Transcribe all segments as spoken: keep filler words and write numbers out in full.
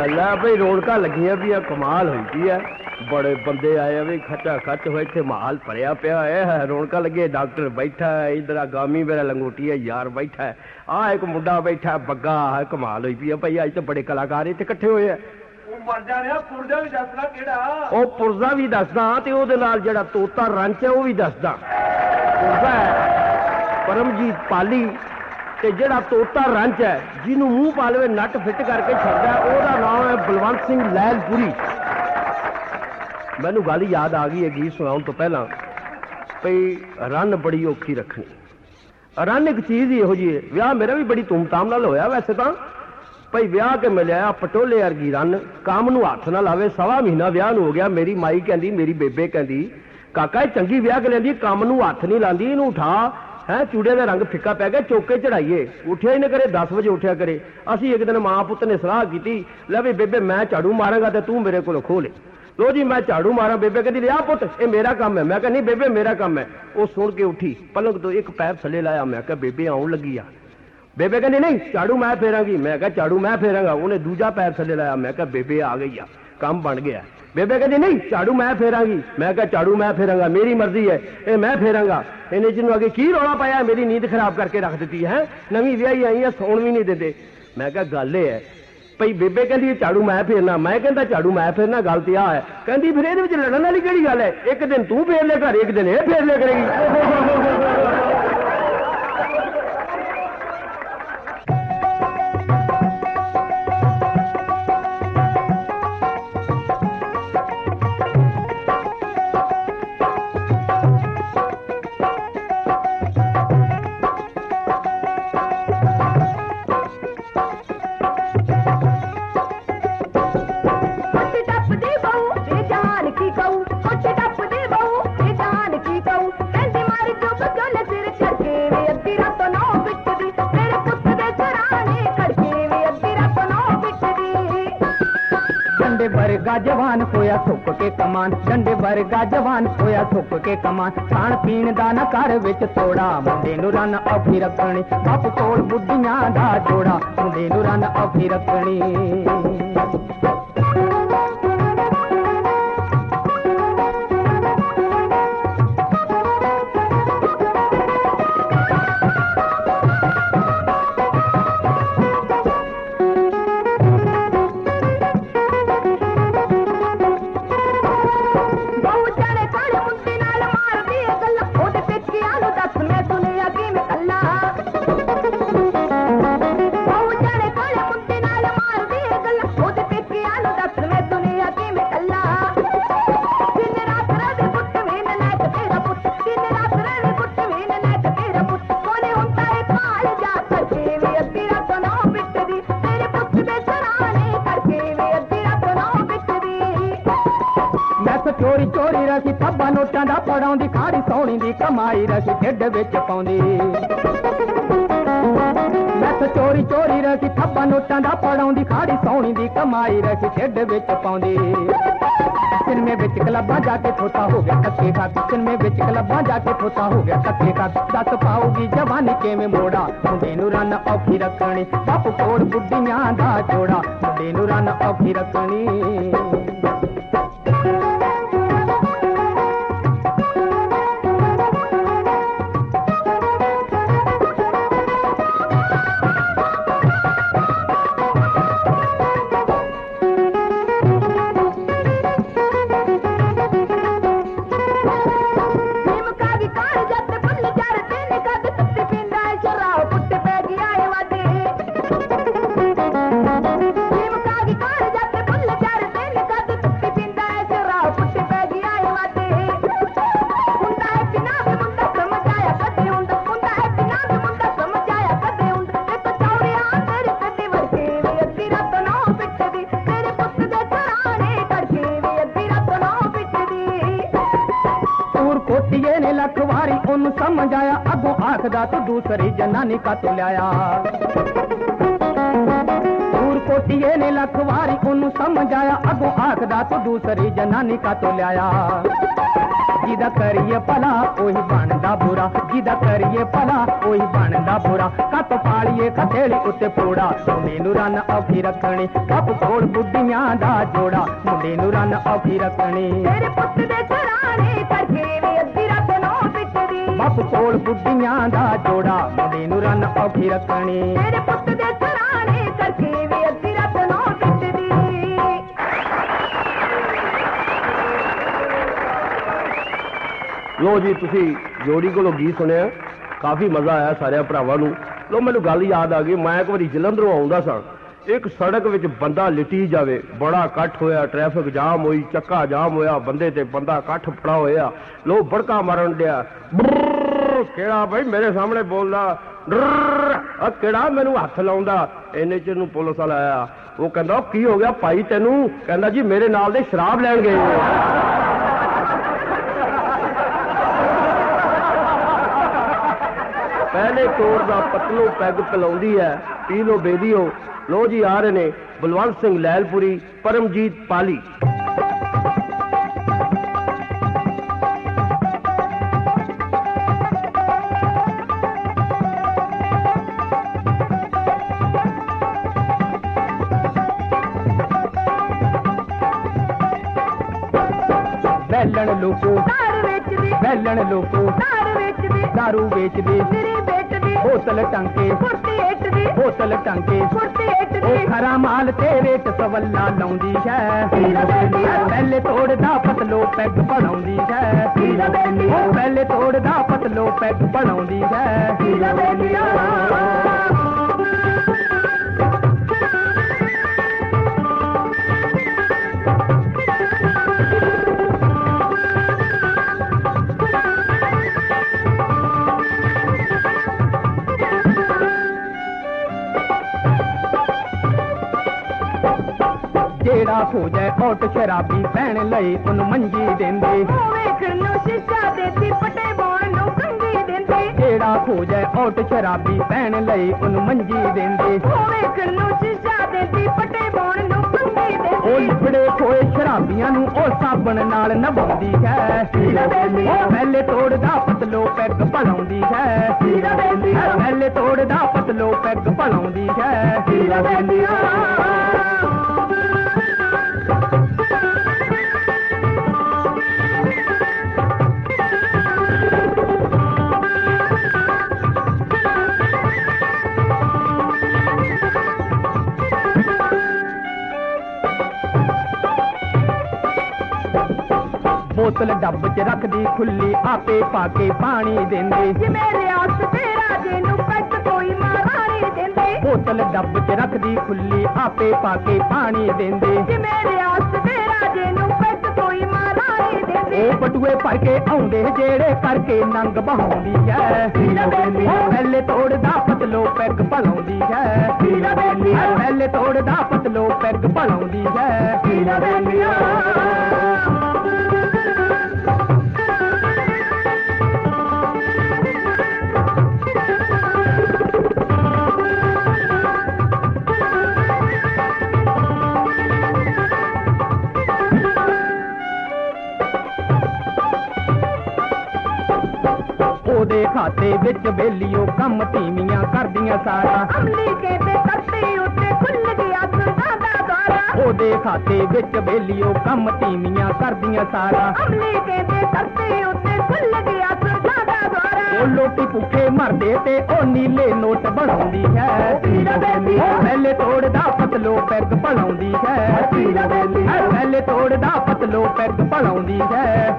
गल है भाई रौनक लगियां भी कमाल हुई पी है बड़े बंदे आए भी खचा खच हुए इतने माल भरिया पिया है रौनक लगे डॉक्टर बैठा है इधर गामी मेरा लंगोटी है यार बैठा है आ एक मुंडा बैठा है बग्गा है कमाल हुई पी है भाई अज तो बड़े कलाकार इतने इकट्ठे हुए है पुरजा भी दसदा जो तोता रंच है वह भी दसदा पुरजा है परमजीत पाली ते जेड़ा तोता रंच है जिन्हों मूँह पा लवे नट फिट करके छड़दा ओहदा नाम है बलवंत सिंह लैलपुरी। मैनू गल याद आ गई है गीत सुनाउण तो पहला भई रन बड़ी औखी रखनी रन एक चीज़ ही इहो जी है विआह मेरा भी बड़ी धूमधाम नाल होया वैसे तो भई विआह के मिलिया पटोले वर्गी रन काम नूं हथ ना लावे सवा महीना विआह नूं हो गया मेरी माई कहंदी मेरी बेबे कहंदी काका ये चंगी विआह के लैंदी काम नूं हथ नहीं लांदी इहनूं उठा है चूड़े का रंग फिक्का पै गया चौके चढ़ाइए उठिया ही ना करे दस बजे उठिया करे असी एक दिन माँ पुत ने सलाह की लै भी बेबे मैं झाड़ू मारांगा तो तू मेरे को खो ले लो जी मैं झाड़ू मारा बेबे कहती लिया पुत ये मेरा काम है मैं कहा नहीं बेबे मेरा काम है वो सुन के उठी पलंग तो एक पैर थले लाया मैं कहा बेबे आउन लगी आ बेबे कहती नहीं झाड़ू मैं फेरांगी मैं कहा झाड़ू मैं फेरांगा उन्हें दूजा पैर थले लाया मैं कहा बेबे आ गई आ काम बन गया बेबे कहती नहीं झाड़ू मैं फेरांगी मैं कहा झाड़ू मैं फेरांगा मेरी मर्जी है ये मैं फेरांगा इन्हें जिन्हों अगे की रौला पाया मेरी नींद खराब करके रख दी है नवी विआही आई है सौण भी नहीं देते मैं कहा गल ये है भई बेबे कहती झाड़ू मैं फेरना मैं कहता झाड़ू मैं फेरना गल तो आ है कहती फिर ये लड़न वाली केड़ी गल है एक दिन तू फेर ले घर एक दिन ये फेर ले करेगी। वर्गा जवान होया थुक के कमान डंडे वर्गा जवान होया थुक के कमान खाण पीण दा ना घर विच थोड़ा मुंडे नूं रन औखी रखनी बाप कोल बुढ़ियां दा जोड़ा मुंडे नूं रन औखी रखनी। चोरी चोरी रखी थब्बा नोटां दा पड़ाउंदी खाड़ी सोहणी दी कमाई रखी ढिड विच पाउंदी मैं चोरी चोरी रखी थब्बा नोटां दा पड़ाउंदी खाड़ी सोहणी दी कमाई रखी ढिड विच पाउंदी। सिनेमे विच क्लबां जाके थोता हो गया धक्के खा सिनेमे विच क्लबां जाके थोता हो गया धक्के खा दस पाऊगी जवानी किवें मोड़ा मुंडे नूं रन औखी रखनी बाप कोल बुढ़ियां दा जोड़ा मुंडे नूं रन औखी रखनी। लखवारी ओनू समझ आया अगों आखदा तू दूसरी जनानी का तो लिया दूर कोटिए ने लखवारी ओनू समझ आया अगों आखदा तू दूसरी जनानी का तो लिया ਜਿਹਦਾ ਕਰੀਏ ਭਲਾ ਉਹੀ ਬਣਦਾ ਬੁਰਾ, ਜਿਹਦਾ ਕਰੀਏ ਭਲਾ ਉਹੀ ਬਣਦਾ ਬੁਰਾ। ਕੱਤ ਪਾਲੀਏ ਖਥੇਲੀ ਉੱਤੇ ਪੋੜਾ, ਮੁੰਡੇ ਨੂੰ ਰੰਨ ਔਖੀ ਰੱਖਣੀ। ਬਾਪੂ ਕੋਲ ਬੁੱਢੀਆਂ ਦਾ ਜੋੜਾ, ਮੁੰਡੇ ਨੂੰ ਰੰਨ ਔਖੀ ਰੱਖਣੀ। ਤੇਰੇ ਪੁੱਤ ਦੇ ਸਰਾਣੇ ਕਰਕੇ ਵੀ ਅੱਧੀ ਰਾਤ ਨੂੰ ਪਿੱਟਦੀ। ਬਾਪੂ ਕੋਲ ਬੁੱਢੀਆਂ ਦਾ ਜੋੜਾ, ਮੁੰਡੇ ਨੂੰ ਰੰਨ ਔਖੀ ਰੱਖਣੀ। ਤੇਰੇ ਪੁੱਤ ਦੇ ਸਰਾਣੇ ਕਰਕੇ ਵੀ ਅੱਧੀ ਰਾਤ ਨੂੰ ਪਿੱਟਦੀ। ਲੋ ਜੀ, ਤੁਸੀਂ ਜੋੜੀ ਕੋਲੋਂ ਗੀਤ ਸੁਣਿਆ, ਕਾਫੀ ਮਜ਼ਾ ਆਇਆ ਸਾਰਿਆਂ ਭਰਾਵਾਂ ਨੂੰ। ਲੋ ਮੈਨੂੰ ਗੱਲ ਯਾਦ ਆ ਗਈ, ਮੈਂ ਇੱਕ ਵਾਰੀ ਜਲੰਧਰੋਂ ਆਉਂਦਾ ਸਾਂ, ਇੱਕ ਸੜਕ ਵਿੱਚ ਬੰਦਾ ਲਿਟੀ ਜਾਵੇ, ਬੜਾ ਇਕੱਠ ਹੋਇਆ, ਟ੍ਰੈਫਿਕ ਜਾਮ ਹੋਈ, ਚੱਕਾ ਜਾਮ ਹੋਇਆ, ਬੰਦੇ ਤੇ ਬੰਦਾ ਇਕੱਠ ਫੜਾ ਹੋਇਆ। ਲੋ ਬੜਕਾ ਮਾਰਨ ਡਿਆ, ਕਿਹੜਾ ਬਈ ਮੇਰੇ ਸਾਹਮਣੇ ਬੋਲਦਾ, ਆ ਕਿਹੜਾ ਮੈਨੂੰ ਹੱਥ ਲਾਉਂਦਾ। ਇੰਨੇ ਚਿਰ ਨੂੰ ਪੁਲਿਸ ਵਾਲਾ ਆਇਆ, ਉਹ ਕਹਿੰਦਾ ਕੀ ਹੋ ਗਿਆ ਭਾਈ ਤੈਨੂੰ? ਕਹਿੰਦਾ ਜੀ ਮੇਰੇ ਨਾਲ ਦੇ ਸ਼ਰਾਬ ਲੈਣ ਗਏ। ਪਹਿਲੇ ਤੋੜ ਦਾ ਪਤਲੋ ਪੈਗ ਪਿਲਾਉਂਦੀ ਹੈ, ਪੀ ਲੋ ਬੇਦੀਓ। ਲੋ ਜੀ ਆ ਰਹੇ ਨੇ ਬਲਵੰਤ ਸਿੰਘ ਲੈਲਪੁਰੀ, ਪਰਮਜੀਤ ਪਾਲੀ। ਬੈਲਣ ਲੋਕੋ ਦਾਰੂ ਵੇਚਦੀ, ਬੈਲਣ ਲੋਕੋ ਦਾਰੂ ਵੇਚਦੀ, ਦਾਰੂ ਵੇਚਦੇ, ਸਿਰੀ ਵੇਚਦੀ, ਬੋਤਲ ਟੰਕੇ ਕੁਰਤੀ ਏਟਦੀ, ਬੋਤਲ ਟੰਕੇ। ਕੁਰਤੀ ਏਟਦੀ। ਉਹ ਖਰਾ ਮਾਲ ਤੇਰੇ ਤੇ ਸਵੱਲਾ ਲਾਉਂਦੀ ਹੈ, ਪਹਿਲੇ ਤੋੜਦਾ ਪਤਲੋ ਪੈਗ ਬਣਾਉਂਦੀ ਹੈ। ਉਹ ਪਹਿਲੇ ਤੋੜਦਾ ਪਤਲੋ ਪੈਗ ਬਣਾਉਂਦੀ ਹੈ। ਜਿਹੜਾ ਹੋ ਜਾਏ ਔਟ ਸ਼ਰਾਬੀ ਪੈਣ ਲਈ ਉਹਨੂੰ ਮੰਜੀ ਦਿੰਦੇ। ਉਹ ਵੇਖਣ ਨੂੰ ਸ਼ੀਸ਼ਾ ਦੇਤੀ, ਪਟੇ ਬਾਣ ਨੂੰ ਕੰਗੀ ਦਿੰਦੇ। ਜਿਹੜਾ ਹੋ ਜਾਏ ਔਟ ਸ਼ਰਾਬੀ ਪੈਣ ਲਈ ਉਹਨੂੰ ਮੰਜੀ ਦਿੰਦੇ। ਉਹ ਵੇਖਣ ਨੂੰ ਸ਼ੀਸ਼ਾ ਦੇਤੀ, ਪਟੇ ਬਾਣ ਨੂੰ ਕੰਗੀ ਦਿੰਦੇ। ਉਹ ਲਿਬੜੇ ਹੋਏ ਸ਼ਰਾਬੀਆਂ ਨੂੰ ਉਹ ਸਾਬਣ ਨਾਲ ਨਵਾਉਂਦੀ ਹੈ। ਉਹ ਪਹਿਲੇ ਤੋੜਦਾ ਪਤਲੋ ਪੈਗ ਭਲਾਉਂਦੀ ਹੈ। ਪਹਿਲੇ ਤੋੜਦਾ ਪਤਲੋ ਪੈਗ ਭਲਾਉਂਦੀ ਹੈ। ਬੋਤਲ ਡੱਬ 'ਚ ਰੱਖਦੀ ਖੁੱਲੀ, ਆਪੇ ਪਾ ਕੇ ਪਾਣੀ ਦਿੰਦੇ। ਜਿਵੇਂ ਰਿਆਸਤ ਤੇ ਰਾਜੇ ਨੂੰ ਪੈਗ ਕੋਈ ਮਹਾਰਾਣੀ ਦਿੰਦੇ। ਬੋਤਲ ਡੱਬ 'ਚ ਰੱਖਦੀ ਖੁੱਲੀ, ਆਪੇ ਪਾ ਕੇ ਪਾਣੀ ਦਿੰਦੇ। ਜਿਵੇਂ ਰਿਆਸਤ ਤੇ ਰਾਜੇ ਨੂੰ ਪੈਗ ਕੋਈ ਮਹਾਰਾਣੀ ਦਿੰਦੇ। ਉਹ ਬਟੂਏ ਭਰ ਕੇ ਆਉਂਦੇ ਜਿਹੜੇ ਕਰਕੇ ਨੰਗ ਬਹਾਉਂਦੀ ਹੈ। ਉਹ ਪਹਿਲੇ ਤੋੜਦਾ ਪਤਲੋ ਪੈਗ ਭਲਾਉਂਦੀ ਹੈ। ਪਹਿਲੇ ਤੋੜਦਾ ਪਤਲੋ ਪੈਗ ਭਲਾਉਂਦੀ ਹੈ। ਉਹਦੇ ਖਾਤੇ ਵਿੱਚ ਬੇਲੀਓ ਕੰਮ ਧੀਮੀਆਂ ਕਰਦੀਆਂ ਸਾਰਾ। ਅਮਲੀ ਕਹਿੰਦੇ ਧਰਤੀ ਉੱਤੇ ਖੁੱਲ ਗਿਆ ਸੁਲਤਾਨ ਦਾ ਦੁਆਰਾ। ਉਹਦੇ ਖਾਤੇ ਵਿੱਚ ਬੇਲੀਓ ਕੰਮ ਧੀਮੀਆਂ ਕਰਦੀਆਂ ਸਾਰਾ। ਅਮਲੀ ਕਹਿੰਦੇ ਧਰਤੀ ਉੱਤੇ ਖੁੱਲ ਗਿਆ ਸੁਲਤਾਨ ਦਾ ਦੁਆਰਾ। ਉਹ ਲੋਕੀ ਭੁੱਖੇ ਮਰਦੇ ਤੇ ਉਹ ਨੀਲੇ ਨੋਟ ਬਣਾਉਂਦੀ ਹੈ। ਉਹ ਪਹਿਲੇ ਤੋੜਦਾ ਪਤਲੋ ਪੈਗ ਭਲਾਉਂਦੀ ਹੈ। ਪਹਿਲੇ ਤੋੜਦਾ ਪਤਲੋ ਪੈਗ ਭਲਾਉਂਦੀ ਹੈ।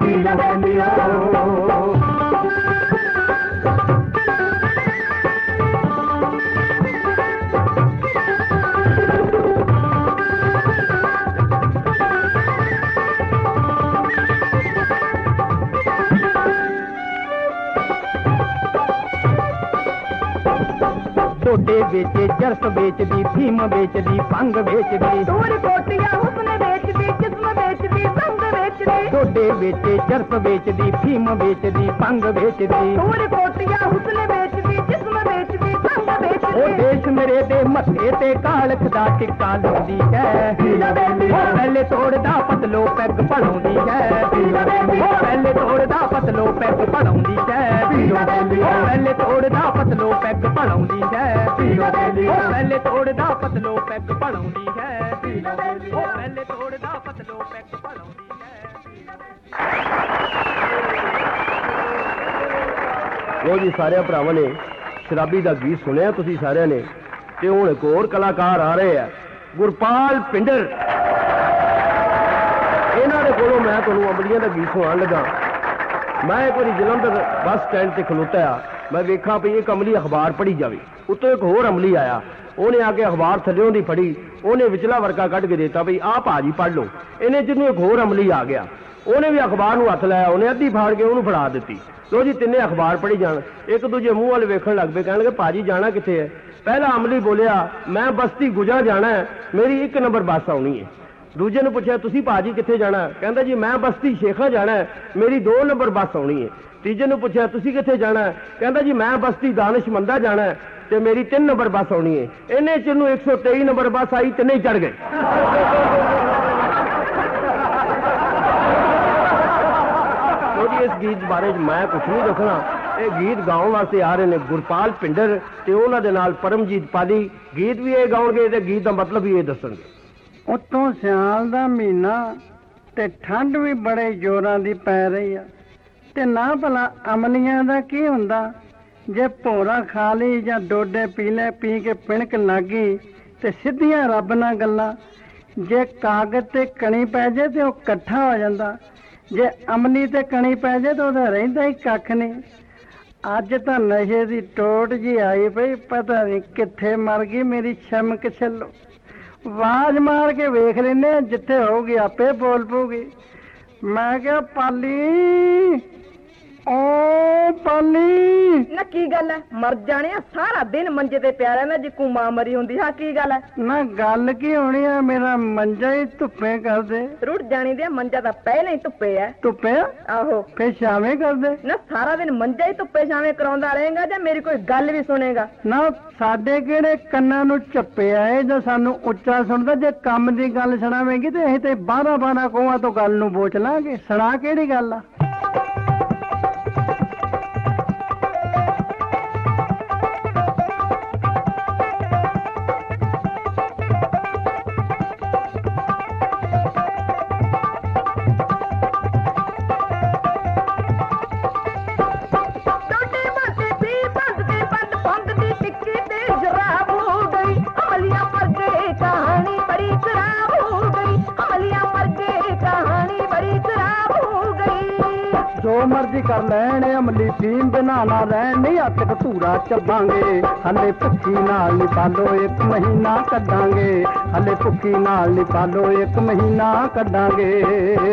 ਡੋਡੇ ਵੇਚੇ, ਜਰਸ ਵੇਚਦੀ, ਫੀਮ ਵੇਚਦੀ, ਭੰਗ ਵੇਚਦੀ। ਦੂਰ ਕੋਟੀਆਂ ਹੁਸਨ ਵੇਚਦੀ, ਜਿਸਮ ਵੇਚਦੀ, ਸੰਗ ਵੇਚਦੀ। ਡੋਡੇ ਵੇਚੇ, ਜਰਸ ਵੇਚਦੀ, ਫੀਮ ਵੇਚਦੀ, ਭੰਗ ਵੇਚਦੀ। ਦੂਰ ਕੋਟੀਆਂ ਹੁਸਨ ਵੇਚਦੀ, ਜਿਸਮ ਵੇਚਦੀ, ਸੰਗ ਵੇਚਦੀ। ਉਹ ਦੇਸ਼ ਮੇਰੇ ਦੇ ਮੱਥੇ ਤੇ ਕਾਲਖ ਦਾ ਟਿੱਕਾ ਲਾਉਂਦੀ ਹੈ ਪਹਿਲੇ ਤੋੜਦਾ ਪਤਲੋ ਪੈਗ ਪੜਾਉਂਦੀ ਹੈ ਪਹਿਲੇ ਤੋੜਦਾ ਪਤਲੋ ਪੈਗ ਪੜਾਉਂਦੀ ਹੈ ਪਹਿਲੇ ਤੋੜਦਾ ਪਤਲੋ ਪੈਗ ਪੜਾਉਂਦੀ ਹੈ ਪਹਿਲੇ ਤੋੜਦਾ ਪਤਲੋ ਪੈਗ ਪੜਾਉਂਦੀ ਹੈ ਪਹਿਲੇ ਤੋੜਦਾ ਪਤਲੋ ਪੈਗ ਪੜਾਉਂਦੀ ਹੈ। ਲੋ ਜੀ ਸਾਰਿਆਂ ਭਰਾਵਾਂ ਨੇ ਸ਼ਰਾਬੀ ਦਾ ਗੀਤ ਸੁਣਿਆ ਤੁਸੀਂ ਸਾਰਿਆਂ ਨੇ, ਤੇ ਹੁਣ ਇੱਕ ਹੋਰ ਕਲਾਕਾਰ ਆ ਰਹੇ ਆ ਗੁਰਪਾਲ ਪਿੰਡਰ। ਇਹਨਾਂ ਦੇ ਕੋਲੋਂ ਮੈਂ ਤੁਹਾਨੂੰ ਅੰਬਲੀਆਂ ਦਾ ਗੀਤ ਸੁਣਾਉਣ ਲੱਗਾ। ਮੈਂ ਇੱਕ ਵਾਰੀ ਜਲੰਧਰ ਬੱਸ ਸਟੈਂਡ ਤੇ ਖਲੋਤਾ ਆ, ਮੈਂ ਵੇਖਾਂ ਵੀ ਇੱਕ ਅਮਲੀ ਅਖਬਾਰ ਪੜ੍ਹੀ ਜਾਵੇ। ਉੱਤੋਂ ਇੱਕ ਹੋਰ ਅਮਲੀ ਆਇਆ, ਉਹਨੇ ਆ ਕੇ ਅਖਬਾਰ ਥੱਲਿਓਂ ਦੀ ਫੜੀ, ਉਹਨੇ ਵਿਚਲਾ ਵਰਕਾ ਕੱਢ ਕੇ ਦਿੱਤਾ ਵੀ ਆਹ ਭਾਜੀ ਪੜ੍ਹ ਲਓ। ਇਹਨੇ ਜਿਹਨੂੰ ਇੱਕ ਹੋਰ ਅਮਲੀ ਆ ਗਿਆ, ਉਹਨੇ ਵੀ ਅਖਬਾਰ ਨੂੰ ਹੱਥ ਲਾਇਆ, ਉਹਨੇ ਅੱਧੀ ਫਾੜ ਕੇ ਉਹਨੂੰ ਫੜਾ ਦਿੱਤੀ। ਲੋ ਜੀ ਤਿੰਨੇ ਅਖਬਾਰ ਪੜ੍ਹੀ ਜਾਣ, ਇੱਕ ਦੂਜੇ ਮੂੰਹ ਵੱਲ ਵੇਖਣ ਲੱਗ ਪਏ, ਕਹਿਣਗੇ ਭਾਜੀ ਜਾਣਾ ਕਿੱਥੇ ਹੈ? ਪਹਿਲਾ ਅਮਲੀ ਬੋਲਿਆ ਮੈਂ ਬਸਤੀ ਗੁਜਾ ਜਾਣਾ ਹੈ, ਮੇਰੀ ਇੱਕ ਨੰਬਰ ਬੱਸ ਆਉਣੀ ਹੈ। ਦੂਜੇ ਨੂੰ ਪੁੱਛਿਆ ਤੁਸੀਂ ਭਾਜੀ ਕਿੱਥੇ ਜਾਣਾ? ਕਹਿੰਦਾ ਜੀ ਮੈਂ ਬਸਤੀ ਸ਼ੇਖਾ ਜਾਣਾ ਹੈ, ਮੇਰੀ ਦੋ ਨੰਬਰ ਬੱਸ ਆਉਣੀ ਹੈ। ਤੀਜੇ ਨੂੰ ਪੁੱਛਿਆ ਤੁਸੀਂ ਕਿੱਥੇ ਜਾਣਾ? ਕਹਿੰਦਾ ਜੀ ਮੈਂ ਬਸਤੀ ਦਾਨਿਸ਼ਮੰਦਾ ਜਾਣਾ ਹੈ ਤੇ ਮੇਰੀ ਤਿੰਨ ਨੰਬਰ ਬੱਸ ਆਉਣੀ ਹੈ। ਇਹਨੇ ਚ ਨੂੰ ਇੱਕ ਸੌ ਤੇਈ ਨੰਬਰ ਬੱਸ ਆਈ, ਤਿੰਨੇ ਹੀ ਚੜ ਗਏ। ਇਸ ਗੀਤ ਬਾਰੇ ਮੈਂ ਕੁਛ ਨਹੀਂ ਦੱਸਣਾ, ਇਹ ਗੀਤ ਗਾਉਣ ਵਾਸਤੇ ਆ ਰਹੇ ਨੇ ਗੁਰਪਾਲ ਪਿੰਡਰ ਤੇ ਉਹਨਾਂ ਦੇ ਨਾਲ ਪਰਮਜੀਤ ਪਾਲੀ। ਗੀਤ ਵੀ ਇਹ ਗਾਉਣਗੇ ਤੇ ਗੀਤ ਦਾ ਮਤਲਬ ਵੀ ਇਹ ਦੱਸਣਗੇ। ਉੱਤੋਂ ਸਿਆਲ ਦਾ ਮਹੀਨਾ ਤੇ ਠੰਡ ਵੀ ਬੜੇ ਜ਼ੋਰਾਂ ਦੀ ਪੈ ਰਹੀ ਆ, ਤੇ ਨਾ ਭਲਾ ਅਮਲੀਆਂ ਦਾ ਕੀ ਹੁੰਦਾ ਜੇ ਭੋਰਾ ਖਾ ਲਈ ਜਾਂ ਡੋਡੇ ਪੀ ਲੈ, ਪੀ ਕੇ ਪਿਣਕ ਲੱਗੀ ਤੇ ਸਿੱਧੀਆਂ ਰੱਬ ਨਾਲ ਗੱਲਾਂ। ਜੇ ਕਾਗਜ਼ ਤੇ ਕਣੀ ਪੈ ਜੇ ਤੇ ਉਹ ਇਕੱਠਾ ਹੋ ਜਾਂਦਾ, ਜੇ ਅਮਲੀ ਤੇ ਕਣੀ ਪੈ ਜੇ ਤਾਂ ਉਹਦਾ ਰਹਿੰਦਾ ਹੀ ਕੱਖ ਨਹੀਂ। ਅੱਜ ਤਾਂ ਨਸ਼ੇ ਦੀ ਟੋਟ ਜੀ ਆਈ ਪਈ, ਪਤਾ ਨਹੀਂ ਕਿੱਥੇ ਮਰ ਗਈ ਮੇਰੀ ਛਮਕ ਛੱਲੋ। ਆਵਾਜ਼ ਮਾਰ ਕੇ ਵੇਖ ਲੈਨੇ, ਜਿੱਥੇ ਹੋਊਗੀ ਆਪੇ ਬੋਲ ਪਊਗੀ। ਮੈਂ ਕਿਹਾ ਪਾਲੀ, ਓ ਪਾਲੀ। ਨਾ ਕੀ ਗੱਲ ਹੈ, ਮਰ ਜਾਣੇ ਆ, ਸਾਰਾ ਦਿਨ ਮੰਜੇ ਤੇ ਪਿਆ ਰਹਿੰਦਾ ਜੇ ਕੋ ਮਾਂ ਮਰੀ ਹੁੰਦੀ। ਹਾਂ ਕੀ ਗੱਲ ਹੈ? ਨਾ ਗੱਲ ਕੀ ਹੋਣੀ ਆ, ਮੇਰਾ ਮੰਜਾ ਹੀ ਧੁੱਪੇ ਕਰਦੇ। ਰੁੜ ਜਾਣੀ ਦੇ ਮੰਜਾ ਤਾਂ ਪਹਿਲਾਂ ਹੀ ਧੁੱਪੇ ਐ। ਧੁੱਪੇ? ਆਹੋ। ਫੇਰ ਛਾਵੇਂ ਕਰਦੇ? ਨਾ ਸਾਰਾ ਦਿਨ ਮੰਜਾ ਹੀ ਧੁੱਪੇ ਛਾਵੇਂ ਕਰਾਉਂਦਾ ਰਹੇਗਾ ਜਾਂ ਮੇਰੀ ਕੋਈ ਗੱਲ ਵੀ ਸੁਣੇਗਾ? ਨਾ ਸਾਡੇ ਕਿਹੜੇ ਕੰਨਾਂ ਨੂੰ ਚੱਪਿਆ ਏ ਜਾਂ ਸਾਨੂੰ ਉੱਚਾ ਸੁਣਦਾ? ਜੇ ਕੰਮ ਦੀ ਗੱਲ ਸੁਣਾਵੇਂਗੀ ਤੇ ਅਸੀਂ ਤੇ ਬਾਰਾਂ ਬਾਰਾਂ ਕੋਹਾਂ ਤੋਂ ਗੱਲ ਨੂੰ ਬੋਚ ਲਾਂਗੇ। ਸੁਣਾ ਕਿਹੜੀ ਗੱਲ ਆ? ਜੋ ਮਰਜ਼ੀ ਕਰ ਲੈਣ ਅਮਲੀ ਫੀਮ ਬਿਨਾ ਨਾ ਰਹਿਣ, ਨਹੀਂ ਹੱਥ ਧੂਰਾ ਚੱਬਾਂਗੇ। ਹਲੇ ਭੁੱਖੀ ਨਾਲ ਨੀ ਪਾਲੋ ਇੱਕ ਮਹੀਨਾ ਕੱਢਾਂਗੇ, ਹਲੇ ਭੁੱਖੀ ਨਾਲ ਨੀ ਪਾਲੋ ਇੱਕ ਮਹੀਨਾ ਕੱਢਾਂਗੇ।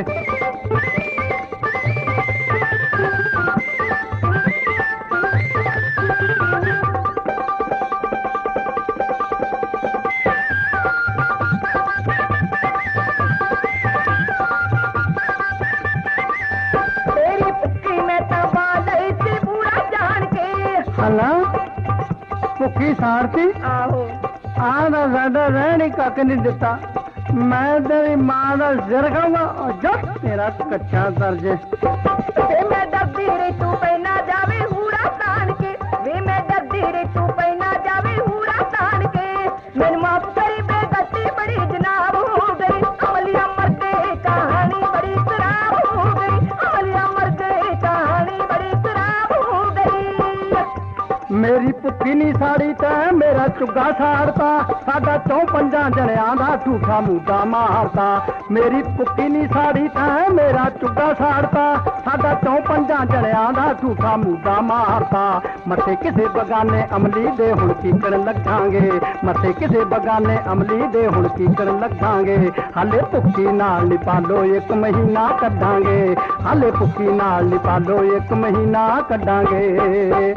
ਭੁੱਖੀ ਸਾੜਤੀ? ਆਹੋ। ਆਹ ਦਾ ਸਾਡਾ ਰਹਿਣ ਹੀ ਕੱਖ ਨਹੀਂ ਦਿੱਤਾ। ਮੈਂ ਤੇਰੀ ਮਾਂ ਦਾ ਸਿਰ ਖਾਵਾਂ, ਜੱਟ ਤੇਰਾ ਕੱਚਾ ਦਰਜ। ਵੇ ਮੈਂ ਡਰਦੀ ਰਹੀ ਤੂੰ ਪਹਿਨਾ ਜਾਵੇ ਹੂਰਾ ਤਾਣ ਕੇ, ਵੇ ਮੈਂ ਡਰਦੀ ਰਹੀ ਤੂੰ ਪਹਿਨਾ ਜਾਵੇ ਹੂਰਾ ਤਾਣ ਕੇ। ਮੈਨੂੰ ਮਾਫ ਕਰੀ ਬੇਗਤੀ ਬੜੀ ਜਨਾਬ ਹੋ ਗਈ, ਅਮਲੀਆਂ ਮਰਦੇ ਕਹਾਣੀ ਬੜੀ ਖਰਾਬ ਹੋ ਗਈ, ਅਮਲੀਆਂ ਮਰਦੇ ਕਹਾਣੀ ਬੜੀ ਖਰਾਬ ਹੋ ਗਈ। ਮੇਰੀ ਭੁੱਖੀ ਨੀ ਸਾੜੀ ਤੈਂ ਮੇਰਾ ਚੁੱਗਾ ਸਾੜਤਾ, ਸਾਡਾ ਚੌਂ ਪੰਜਾਂ ਜਣਿਆਂ ਦਾ ਝੂਠਾ ਮੁੱਦਾ ਮਾਰਤਾ। ਮੇਰੀ ਭੁੱਖੀ ਨੀ ਸਾੜੀ ਤੈਂ ਮੇਰਾ ਚੁੱਗਾ ਸਾੜਤਾ, ਸਾਡਾ ਚੌਂ ਪੰਜਾਂ ਜਣਿਆਂ ਦਾ ਝੂਠਾ ਮੁੱਦਾ ਮਾਰਤਾ। ਮੱਥੇ ਕਿਸੇ ਬਗਾਨੇ ਅਮਲੀ ਦੇ ਹੁਣ ਕੀ ਕਰਨ ਲੱਗਾਂਗੇ, ਮੱਥੇ ਕਿਸੇ ਬਗਾਨੇ ਅਮਲੀ ਦੇ ਹੁਣ ਕੀ ਕਰਨ ਲੱਗਾਂਗੇ। ਹਾਲੇ ਭੁੱਖੀ ਨਾਲ ਨੀ ਪਾਲੋ ਇੱਕ ਮਹੀਨਾ ਕੱਢਾਂਗੇ, ਹਾਲੇ ਭੁੱਖੀ ਨਾਲ ਨੀ ਪਾਲੋ ਇੱਕ ਮਹੀਨਾ ਕੱਢਾਂਗੇ।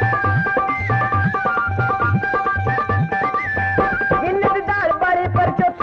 ਜਿੰਨੇ ਦੀ ਦਾਲ ਬਾਰੇ ਪਰ ਚੁੱਪ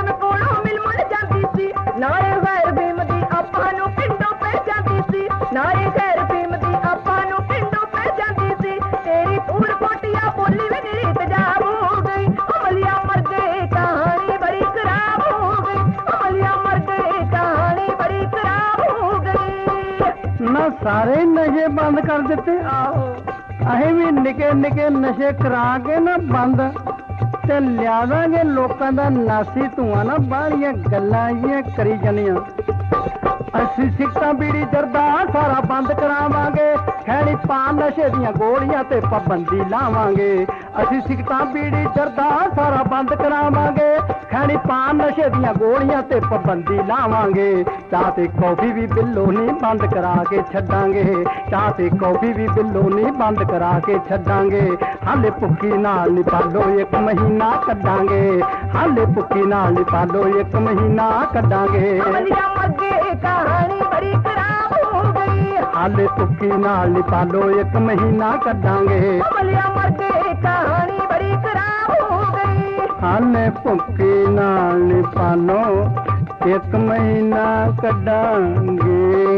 ਸਾਰੇ ਨਸ਼ੇ ਬੰਦ ਕਰ ਦਿੱਤੇ। ਆਹੋ ਅਸੀਂ ਵੀ ਨਿੱਕੇ ਨਿੱਕੇ ਨਸ਼ੇ ਕਰਾ ਕੇ ਨਾ ਬੰਦ ਤੇ ਲਿਆ ਦਾਂਗੇ ਲੋਕਾਂ ਦਾ ਨਾਸੀ ਧੂਆਂ ਨਾ ਬਾਹਲੀਆਂ ਗੱਲਾਂ ਜਿਹੀਆਂ ਕਰੀ ਜਾਂਦੀਆਂ। ਅਸੀਂ ਸਿੱਕਾ ਬੀੜੀ ਜਰਦਾ ਸਾਰਾ ਬੰਦ ਕਰਾਵਾਂਗੇ, ਖੈਣੀ ਪਾਨ ਨਸ਼ੇ ਦੀਆਂ ਗੋਲੀਆਂ ਤੇ ਪਾਬੰਦੀ ਲਾਵਾਂਗੇ। ਅਸੀਂ ਸਿੱਕਾ ਬੀੜੀ ਜਰਦਾ ਸਾਰਾ ਬੰਦ ਕਰਾਵਾਂਗੇ, ਖੈਣੀ ਪਾਨ ਨਸ਼ੇ ਦੀਆਂ ਗੋਲੀਆਂ ਤੇ ਪਾਬੰਦੀ ਲਾਵਾਂਗੇ। ਚਾਹ ਤੇ ਕੌਫੀ ਵੀ ਬਿੱਲੋ ਨਹੀਂ ਬੰਦ ਕਰਾ ਕੇ ਛੱਡਾਂਗੇ, ਚਾਹ ਤੇ ਕੌਫੀ ਵੀ ਬਿੱਲੋ ਨਹੀਂ ਬੰਦ ਕਰਾ ਕੇ ਛੱਡਾਂਗੇ। ਹਾਲੇ ਭੁੱਖੀ ਨਾਲ ਨੀ ਪਾਲੋ ਇੱਕ ਮਹੀਨਾ ਕੱਢਾਂਗੇ, ਹਾਲੇ ਭੁੱਖੀ ਨਾਲ ਨੀ ਪਾਲੋ ਇੱਕ ਮਹੀਨਾ ਕੱਢਾਂਗੇ। ਅਮਲੀਆ ਮੱਗੇ ਕਹਾਣੀ ਬੜੀ ਖਰਾਬ ਹੋ ਗਈ, ਹਾਲੇ ਭੁੱਖੀ ਨਾਲ ਨੀ ਪਾਲੋ ਇੱਕ ਮਹੀਨਾ ਕੱਢਾਂਗੇ। ਅਮਲੀਆ ਮੱਗੇ ਕਹਾਣੀ ਬੜੀ ਖਰਾਬ ਹੋ ਗਈ। ਹਾਲੇ ਭੁੱਖੀ ਨਾਲ ਨੀ ਪਾਲੋ ਇੱਕ ਮਹੀਨਾ ਕੱਢਾਂਗੇ।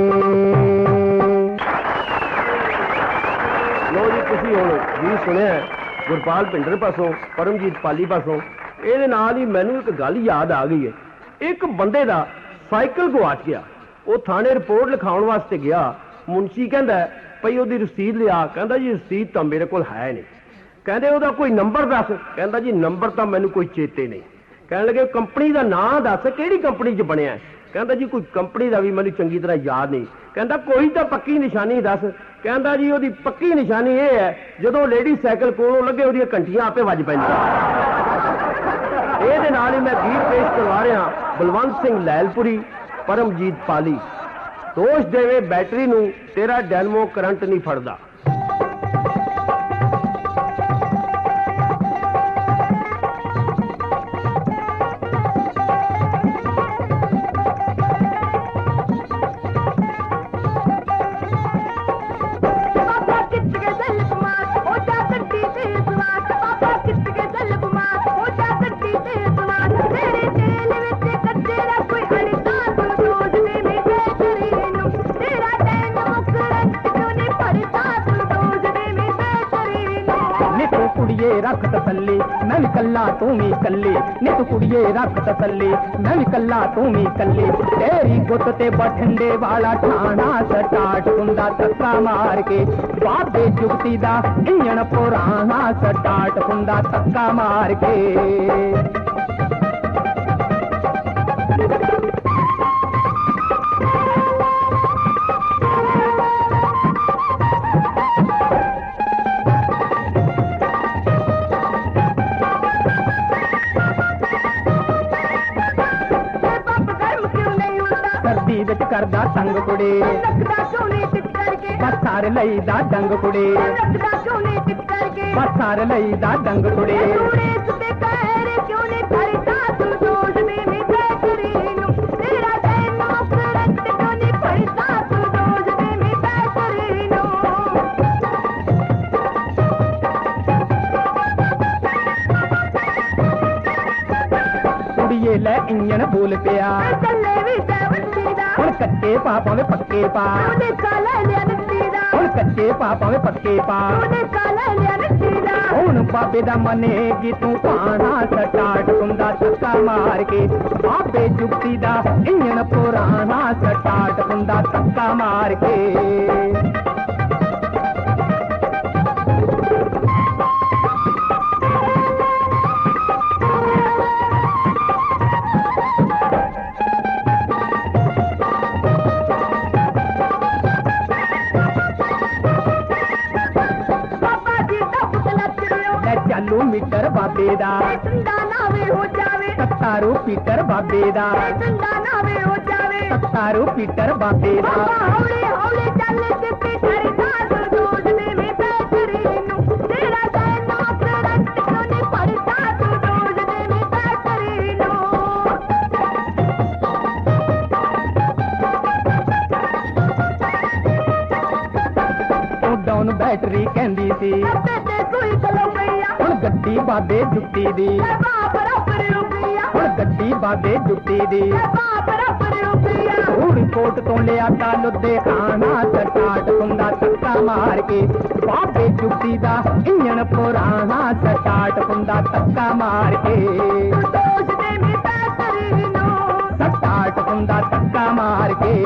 ਲੋ ਜੀ, ਤੁਸੀਂ ਹੁਣ ਵੀ ਸੁਣਿਆ ਗੁਰਪਾਲ ਭਿੰਡਰ ਪਾਸੋਂ, ਪਰਮਜੀਤ ਪਾਲੀ ਪਾਸੋਂ। ਇਹਦੇ ਨਾਲ ਹੀ ਮੈਨੂੰ ਇੱਕ ਗੱਲ ਯਾਦ ਆ ਗਈ ਹੈ। ਇੱਕ ਬੰਦੇ ਦਾ ਸਾਈਕਲ ਗੁਆਚ ਗਿਆ, ਉਹ ਥਾਣੇ ਰਿਪੋਰਟ ਲਿਖਾਉਣ ਵਾਸਤੇ ਗਿਆ। ਮੁਨਸ਼ੀ ਕਹਿੰਦਾ ਭਈ ਉਹਦੀ ਰਸੀਦ ਲਿਆ। ਕਹਿੰਦਾ ਜੀ ਰਸੀਦ ਤਾਂ ਮੇਰੇ ਕੋਲ ਹੈ ਨਹੀਂ। ਕਹਿੰਦੇ ਉਹਦਾ ਕੋਈ ਨੰਬਰ ਦੱਸ। ਕਹਿੰਦਾ ਜੀ ਨੰਬਰ ਤਾਂ ਮੈਨੂੰ ਕੋਈ ਚੇਤੇ ਨਹੀਂ। ਕਹਿਣ ਲੱਗੇ ਕੰਪਨੀ ਦਾ ਨਾਂ ਦੱਸ, ਕਿਹੜੀ ਕੰਪਨੀ 'ਚ ਬਣਿਆ। ਕਹਿੰਦਾ ਜੀ ਕੋਈ ਕੰਪਨੀ ਦਾ ਵੀ ਮੈਨੂੰ ਚੰਗੀ ਤਰ੍ਹਾਂ ਯਾਦ ਨਹੀਂ। ਕਹਿੰਦਾ ਕੋਈ ਤਾਂ ਪੱਕੀ ਨਿਸ਼ਾਨੀ ਦੱਸ। ਕਹਿੰਦਾ ਜੀ ਉਹਦੀ ਪੱਕੀ ਨਿਸ਼ਾਨੀ ਇਹ ਹੈ, ਜਦੋਂ ਲੇਡੀ ਸਾਈਕਲ ਕੋਲੋਂ ਲੱਗੇ ਉਹਦੀਆਂ ਘੰਟੀਆਂ ਆਪੇ ਵੱਜ ਪੈਂਦੀਆਂ। ਇਹਦੇ ਨਾਲ ਹੀ ਮੈਂ ਗੀਤ ਪੇਸ਼ ਕਰਵਾ ਰਿਹਾ ਬਲਵੰਤ ਸਿੰਘ ਲੈਲਪੁਰੀ, ਪਰਮਜੀਤ ਪਾਲੀ। ਦੋਸ਼ ਦੇਵੇ ਬੈਟਰੀ ਨੂੰ, ਤੇਰਾ ਡੈਨਮੋ ਕਰੰਟ ਨਹੀਂ ਫੜਦਾ। ਰੱਖ ਤਸੱਲੀ ਮੈਂ ਵੀ ਕੱਲਾ ਤੂੰ ਵੀ ਕੱਲੀ, ਨੀ ਤੂੰ ਕੁੜੀਏ ਰੱਖ ਤਸੱਲੀ ਮੈਂ ਵੀ ਕੱਲਾ ਤੂੰ ਵੀ ਕੱਲੀ। ਤੇਰੀ ਗੁੱਤ ਤੇ ਬਠਿੰਡੇ ਵਾਲਾ ਠਾਣਾ ਸਟਾਰਟ ਹੁੰਦਾ ਧੱਕਾ ਮਾਰ ਕੇ, ਬਾਬੇ ਜੁਗਤੀ ਦਾ ਇੰਜਣ ਪੁਰਾਣਾ ਸਟਾਰਟ ਹੁੰਦਾ ਧੱਕਾ ਮਾਰ ਕੇ। ਵਿੱਚ ਕਰਦਾ ਤੰਗ ਕੁੜੇ, ਰੱਖਦਾ ਝੋਲੇ ਟਿਕ ਕਰਕੇ ਬਸ ਸਾਰੇ ਲਈ ਦਾ ਡੰਗ ਕੁੜੇ, ਰੱਖਦਾ ਝੋਲੇ ਟਿਕ ਕਰਕੇ ਬਸ ਸਾਰੇ ਲਈ ਦਾ ਡੰਗ ਕੁੜੇ। ਤੂੜੇ ਸੁਤੇ ਕਹਿਰੇ ਕਿਉਂ ਨੇ ਕਰਦਾ ਤੂੰ ਦੋਸ਼ ਮੇਰੀ ਬੈਟਰੀ ਨੂੰ, ਤੇਰਾ ਡੈਨਮੋ ਕਰੰਟ ਕਿਉਂ ਨਹੀਂ ਫੜਦਾ ਤੂੰ ਦੋਸ਼ ਮੇਰੀ ਬੈਟਰੀ ਨੂੰ। ਕੁੜੀਏ ਲੈ ਇੰਜਣ ਬੋਲ ਪਿਆ, ਚੱਲੇ ਵੀ ਸੈਵੰਤੀ ਦਾ ਹੁਣ ਕੱਚੇ ਪਾ ਪਾਵੇਂ ਪੱਕੇ ਪਾ, ਉਹਦੇ ਕਾਲਾ ਲਿਆ ਨੱਤੀ ਦਾ ਹੁਣ ਕੱਚੇ ਪਾ ਪਾਵੇਂ ਪੱਕੇ ਪਾ, ਉਹਦੇ ਕਾਲਾ ਲਿਆ ਨੱਤੀ ਦਾ। ਹੁਣ ਬਾਬੇ ਦਾ ਮੰਨੇਗੀ ਤੂੰ ਪਾਣਾ ਸਟਾਰਟ ਹੁੰਦਾ ਧੱਕਾ ਮਾਰ ਕੇ, ਬਾਬੇ ਜੁਗਤੀ ਦਾ ਇੰਜਣ ਪੁਰਾਣਾ ਸਟਾਰਟ ਹੁੰਦਾ ਧੱਕਾ ਮਾਰ ਕੇ। ਚਾਲੂ ਮੀਟਰ ਬਾਬੇ ਦਾ ਸੰਦਾ ਨਾਵੇ ਹੋ ਜਾਵੇ, ਸਤਾਰੂ ਪੀਟਰ ਬਾਬੇ ਦਾ ਸੰਦਾ ਨਾਵੇ ਹੋ ਜਾਵੇ, ਸਤਾਰੂ ਪੀਟਰ ਬਾਬੇ ਦਾ। ਹੌਲੇ ਹੌਲੇ ਚੱਲ ਜਿੱਤੇ ਕਰਦਾ ਤੂੰ ਦੋਸ਼ ਮੇਰੀ ਬੈਟਰੀ ਨੂੰ, ਤੇਰਾ ਡੈਨਮੋ ਕਰੰਟ ਕਿਉਂ ਨਹੀਂ ਫੜਦਾ ਤੂੰ ਦੋਸ਼ ਮੇਰੀ ਬੈਟਰੀ ਨੂੰ। ਤੂੰ ਡਾਊਨ ਬੈਟਰੀ ਕਹਿੰਦੀ ਸੀ, ਤੇ ਕੋਈ ਕਲੋ ਪਈਆ ਹੁਣ ਗੱਡੀ ਬਾਬੇ ਜੁੱਤੀ ਦੀ, ਬਾਪ ਬਰਾਬਰ ਰੁਪਈਆ ਹੁਣ ਗੱਡੀ ਬਾਬੇ ਜੁੱਤੀ ਦੀ। ਬਾਪ ਬਰਾਬਰ ਰੁਪਈਆ ਹੁਣ ਕੋਟ ਤੋਂ ਲਿਆ ਤਾਂ ਲੁੱਦੇ ਖਾਣਾ ਸਟਾਰਟ ਹੁੰਦਾ ਧੱਕਾ ਮਾਰ ਕੇ, ਬਾਬੇ ਜੁੱਤੀ ਦਾ ਇੰਜਣ ਪੁਰਾਣਾ ਸਟਾਰਟ ਹੁੰਦਾ ਧੱਕਾ ਮਾਰ ਕੇ। ਦੋਸ਼ ਦੇ ਮੇਰੀ ਬੈਟਰੀ ਨੂੰ ਸਟਾਰਟ ਹੁੰਦਾ ਧੱਕਾ ਮਾਰ ਕੇ।